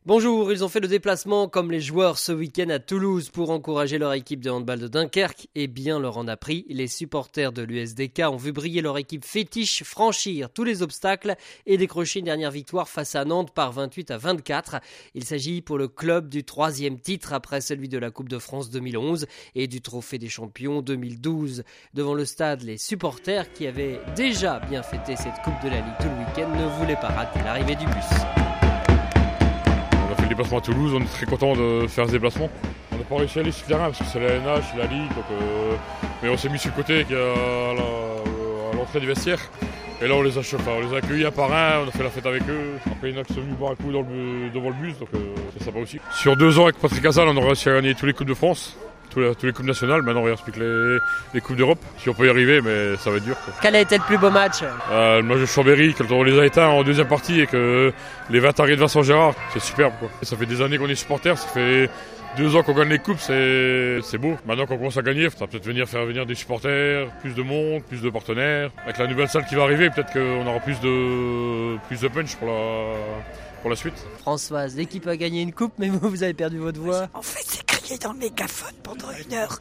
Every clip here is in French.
Bonjour, ils ont fait le déplacement comme les joueurs ce week-end à Toulouse pour encourager leur équipe de handball de Dunkerque et bien leur en a pris. Les supporters de l'USDK ont vu briller leur équipe fétiche, franchir tous les obstacles et décrocher une dernière victoire face à Nantes par 28-24. Il s'agit pour le club du 3e titre après celui de la Coupe de France 2011 et du Trophée des Champions 2012. Devant le stade, les supporters qui avaient déjà bien fêté cette Coupe de la Ligue tout le week-end ne voulaient pas rater l'arrivée du bus. On a fait le déplacement à Toulouse, on est très content de faire ce déplacement. On n'a pas réussi à aller sur le terrain parce que c'est la LNH, c'est la Ligue, mais on s'est mis sur le côté à l'entrée du vestiaire. Et là on les a accueillis un par un, on a fait la fête avec eux. Après il y en a qui sont venus boire un coup devant le bus, donc c'est sympa aussi. Sur 2 ans avec Patrick Casal, on a réussi à gagner tous les Coupes de France. Tous les Coupes nationales, maintenant il reste plus que les Coupes d'Europe. Si on peut y arriver, mais ça va être dur. Quel a été le plus beau match ? Le match de Chambéry, quand on les a éteints en deuxième partie et que les 20 arrêts de Vincent Gérard, c'est superbe. Ça fait des années qu'on est supporters, ça fait 2 ans qu'on gagne les coupes, c'est beau. Maintenant qu'on commence à gagner, ça va peut-être faire venir des supporters, plus de monde, plus de partenaires. Avec la nouvelle salle qui va arriver, peut-être qu'on aura plus de punch pour la suite. Françoise, l'équipe a gagné une coupe, mais vous avez perdu votre voix. En fait, c'est crié dans le mégaphone pendant 1 heure.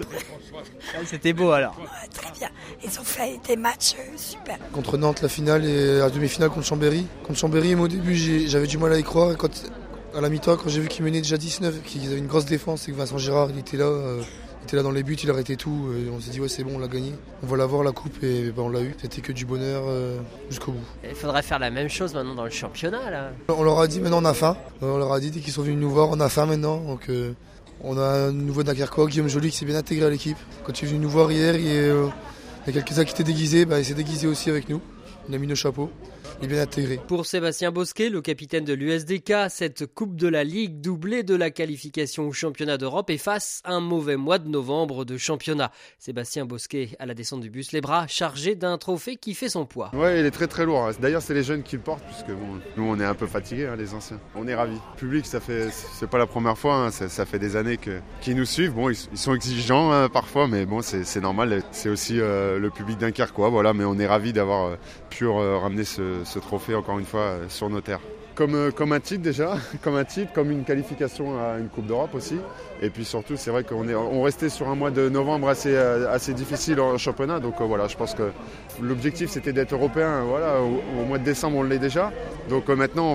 C'était beau alors. Ouais, très bien. Ils ont fait des matchs super. Contre Nantes, la finale et la demi-finale contre Chambéry. Contre Chambéry, moi, au début, j'avais du mal à y croire. À la mi-temps, quand j'ai vu qu'ils menaient déjà 19, qu'ils avaient une grosse défense et que Vincent Gérard il était là dans les buts, il arrêtait tout. Et on s'est dit ouais c'est bon, on l'a gagné. On va l'avoir la coupe et on l'a eu. C'était que du bonheur jusqu'au bout. Il faudrait faire la même chose maintenant dans le championnat là. On leur a dit maintenant on a faim. On leur a dit dès qu'ils sont venus nous voir, on a faim maintenant. Donc on a un nouveau Dunkerquois, Guillaume Joly, qui s'est bien intégré à l'équipe. Quand il est venu nous voir hier, il y a quelques-uns qui étaient déguisés, il s'est déguisé aussi avec nous. Il a mis nos chapeaux. Il est bien intégré. Pour Sébastien Bosquet, le capitaine de l'USDK, cette Coupe de la Ligue doublée de la qualification au championnat d'Europe efface un mauvais mois de novembre de championnat. Sébastien Bosquet, à la descente du bus, les bras chargés d'un trophée qui fait son poids. Ouais, il est très très lourd. D'ailleurs, c'est les jeunes qui le portent, puisque nous on est un peu fatigués, les anciens. On est ravis. Le public, c'est pas la première fois, ça fait des années qu'ils nous suivent. Bon, ils sont exigeants parfois, mais bon, c'est normal. C'est aussi le public dunkerquois, voilà. Mais on est ravis d'avoir pu ramener ce trophée encore une fois sur nos terres. Comme un titre déjà, comme une qualification à une Coupe d'Europe aussi. Et puis surtout, c'est vrai qu'on restait sur un mois de novembre assez difficile en championnat. Donc voilà, je pense que l'objectif c'était d'être européen. Voilà, au mois de décembre on l'est déjà. Donc maintenant on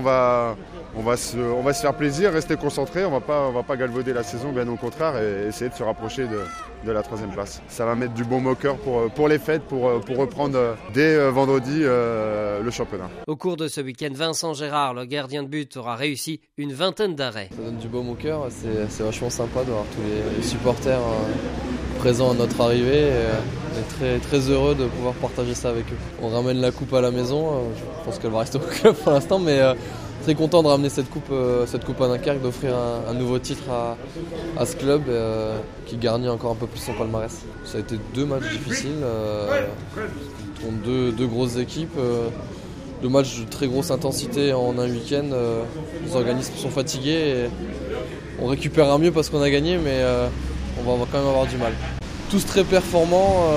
va se faire plaisir, rester concentré. On va pas galvauder la saison, bien au contraire, et essayer de se rapprocher de la 3e place. Ça va mettre du bon moqueur pour les fêtes, pour reprendre dès vendredi le championnat. Au cours de ce week-end, Vincent Gérard, le gardien de but, aura réussi une vingtaine d'arrêts. Ça donne du baume au cœur, c'est vachement sympa de voir tous les supporters présents à notre arrivée. On est très, très heureux de pouvoir partager ça avec eux. On ramène la coupe à la maison, je pense qu'elle va rester au club pour l'instant, mais très content de ramener cette coupe à Dunkerque, d'offrir un nouveau titre à ce club qui garnit encore un peu plus son palmarès. Ça a été 2 matchs difficiles contre deux grosses équipes. 2 matchs de très grosse intensité en un week-end. Les organismes sont fatigués et on récupérera mieux parce qu'on a gagné, mais on va quand même avoir du mal. Tous très performants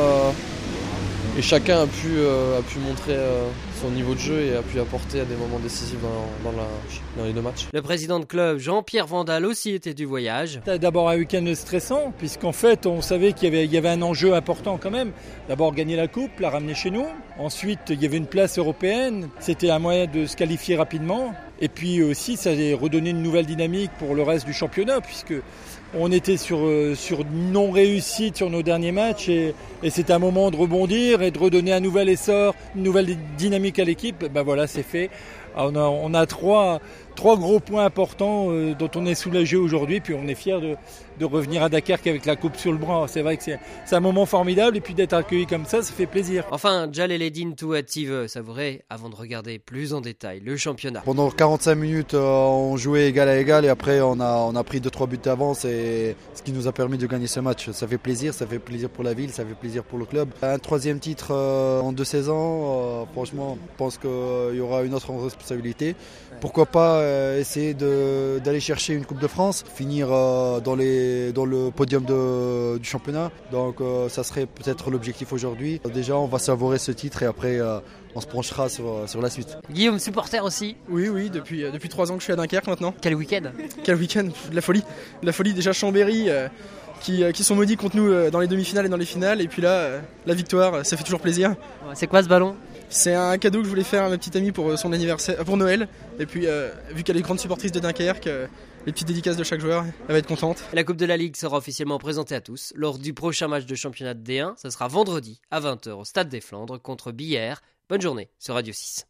et chacun a pu montrer son niveau de jeu et a pu apporter à des moments décisifs dans les 2 matchs. Le président de club, Jean-Pierre Vandal, aussi était du voyage. C'était d'abord un week-end stressant, puisqu'en fait on savait qu'il y avait un enjeu important quand même. D'abord gagner la coupe, la ramener chez nous. Ensuite il y avait une place européenne, c'était un moyen de se qualifier rapidement. Et puis aussi ça allait redonner une nouvelle dynamique pour le reste du championnat, puisque on était sur non-réussite sur nos derniers matchs et c'était un moment de rebondir et de redonner un nouvel essor, une nouvelle dynamique à l'équipe. Voilà, c'est fait. On a trois gros points importants dont on est soulagé aujourd'hui, puis on est fiers de revenir à Dunkerque avec la coupe sur le bras. C'est vrai que c'est un moment formidable et puis d'être accueilli comme ça fait plaisir. Enfin, Djaleledine Touative savourait avant de regarder plus en détail le championnat. Pendant 45 minutes, on jouait égal à égal et après on a pris 2-3 buts d'avance et ce qui nous a permis de gagner ce match. Ça fait plaisir pour la ville, ça fait plaisir pour le club. Un 3e titre en 2 saisons, franchement, je pense qu'il y aura une autre responsabilité. Pourquoi pas essayer d'aller chercher une Coupe de France, finir dans le podium du championnat. Donc ça serait peut-être l'objectif aujourd'hui. Déjà, on va savourer ce titre et après on se penchera sur la suite. Guillaume, supporter aussi? Oui, depuis 3 ans que je suis à Dunkerque maintenant. Quel week-end? Quel week-end, de la folie. De la folie, déjà Chambéry qui sont maudits contre nous dans les demi-finales et dans les finales. Et puis là, la victoire, ça fait toujours plaisir. C'est quoi ce ballon? C'est un cadeau que je voulais faire à ma petite amie pour son anniversaire, pour Noël. Et puis vu qu'elle est grande supportrice de Dunkerque, les petites dédicaces de chaque joueur, elle va être contente. La Coupe de la Ligue sera officiellement présentée à tous lors du prochain match de championnat de D1. Ça sera vendredi à 20h au Stade des Flandres contre Billère. Bonne journée sur Radio 6.